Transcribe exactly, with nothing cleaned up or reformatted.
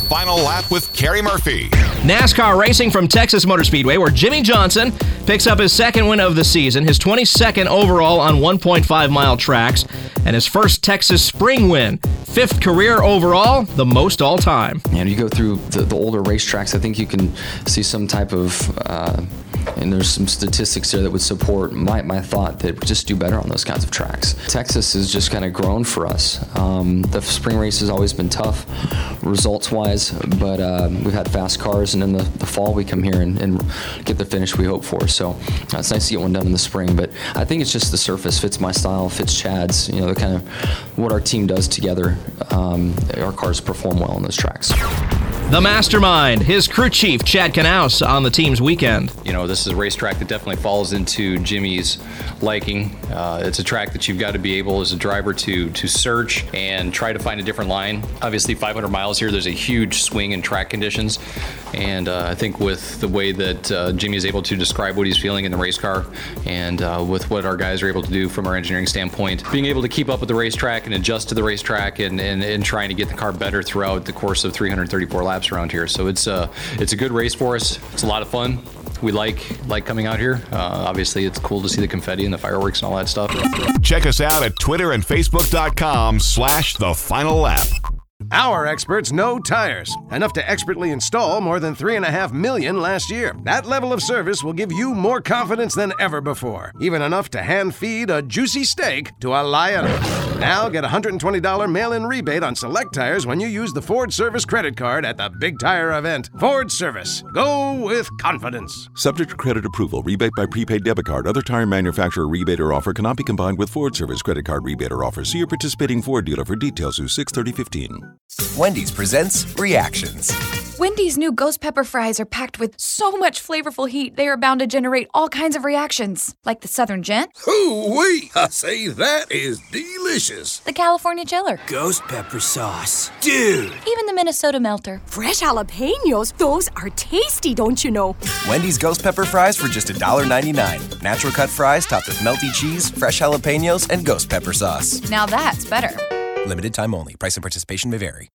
Final Lap with Kerry Murphy. NASCAR racing from Texas Motor Speedway, where Jimmy Johnson picks up his second win of the season, his twenty-second overall on one point five mile tracks, and his first Texas spring win. Fifth career overall, the most all time. And you go through the, the older racetracks, I think you can see some type of, uh, and there's some statistics there that would support my, my thought that we just do better on those kinds of tracks. Texas has just kind of grown for us. Um, the spring race has always been tough, results-wise, but uh, we've had fast cars, and in the, the fall we come here and, and get the finish we hope for. So uh, it's nice to get one done in the spring, but I think it's just the surface fits my style, fits Chad's, you know, the kind of what our team does together. Um, our cars perform well on those tracks. The mastermind, his crew chief, Chad Knaus, on the team's weekend. You know, this is a racetrack that definitely falls into Jimmy's liking. Uh, it's a track that you've got to be able as a driver to to search and try to find a different line. Obviously, five hundred miles here, there's a huge swing in track conditions. And uh, I think with the way that uh, Jimmy is able to describe what he's feeling in the race car, and uh, with what our guys are able to do from our engineering standpoint, being able to keep up with the racetrack and adjust to the racetrack and, and, and trying to get the car better throughout the course of three hundred thirty-four laps around here. So it's a, it's a good race for us. It's a lot of fun. We like like coming out here. Uh, obviously, it's cool to see the confetti and the fireworks and all that stuff. Check us out at Twitter and Facebook.com slash The Final Lap. Our experts know tires. Enough to expertly install more than three and a half million last year. That level of service will give you more confidence than ever before. Even enough to hand feed a juicy steak to a lion. Now get a one hundred twenty dollars mail-in rebate on select tires when you use the Ford Service credit card at the Big Tire event. Ford Service. Go with confidence. Subject to credit approval. Rebate by prepaid debit card. Other tire manufacturer rebate or offer cannot be combined with Ford Service credit card rebate or offer. See your participating Ford dealer for details through six thirty fifteen. Wendy's presents Reactions. Wendy's new ghost pepper fries are packed with so much flavorful heat, they are bound to generate all kinds of reactions. Like the Southern Gent. Hoo-wee! I say that is delicious. The California Chiller. Ghost pepper sauce. Dude! Even the Minnesota Melter. Fresh jalapenos. Those are tasty, don't you know? Wendy's ghost pepper fries for just one dollar ninety-nine. Natural cut fries topped with melty cheese, fresh jalapenos, and ghost pepper sauce. Now that's better. Limited time only. Price and participation may vary.